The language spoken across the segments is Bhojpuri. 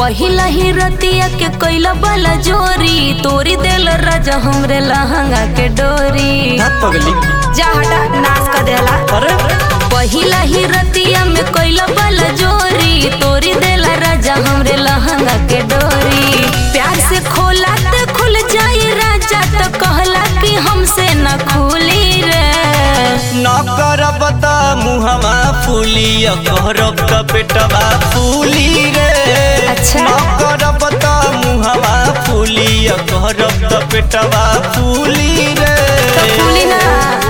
पहिला ही रतिया के कैला बाला जोरी तोरी देल राजा हमरे लहंगा के डोरी जा हटा नाश कर देला। अरे पहिला ही रतिया में कैला बाला जोरी तोरी देला राजा हमरे लहंगा के डोरी। प्यार से खोला ते खुल जाई राजा तो कहला कि हमसे न खुली रे। न करब त मुहवा फूली करब त पेटवा फूली रे। अच्छा। न करब त मुहवा फूली करब त पेटवा फूली रे। तो फूली ना।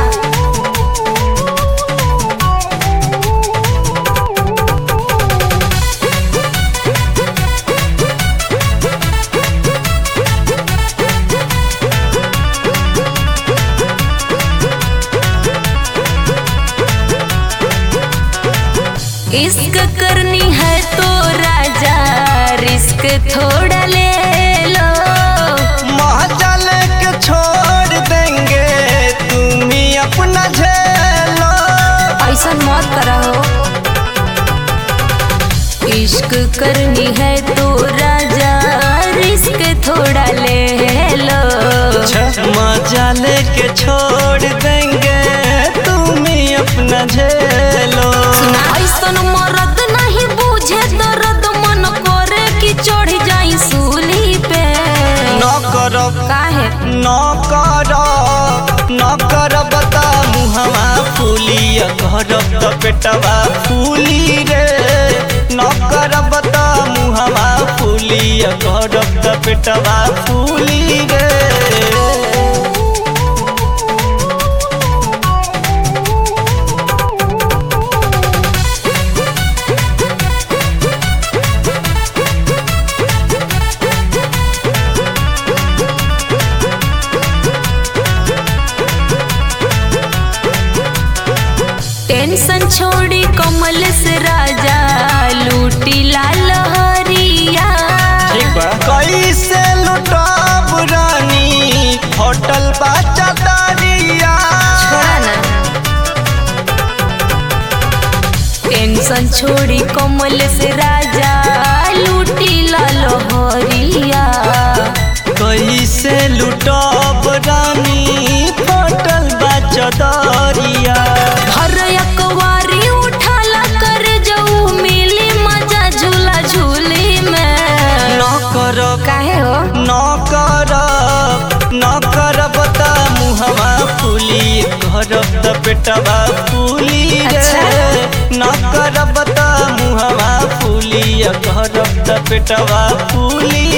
इश्क करनी है तो राजा रिस्क थोड़ा ले लो। महजल के छोड़ देंगे तुम ही अपना झेलो। ऐसा मत करो। इश्क करनी है तो राजा रिस्क थोड़ा ले लो। महजल के छोड़ देंगे तुम ही अपना झेलो। ऐसन मरद नहीं बुझे दर्द मन करे कि चढ़ जाई सूली पे। न करब काहे न करब त मुहवा फूली करब त पेटवा फूली रे। न करब त मुहवा फूली करब त पेटवा फूली रे। टेंशन छोड़ी कमल से राजा लूटी लाल हरिया। कैसे लुटाब रानी होटल बाचा दारिया। छोड़ा ना। टेंशन छोड़ी कमल से राजा लूटी लाल हरिया। कैसे लुटाब रानी होटल बाचा दारिया। हर अकवारी उठाला कर जाऊ मिली मजा झूला झूली में। न करब काहे हो न करब त मुहवा फूली करब त पेटवा फूली रे। अच्छा। न करब त मुहवा फूली करब त पेटवा फूली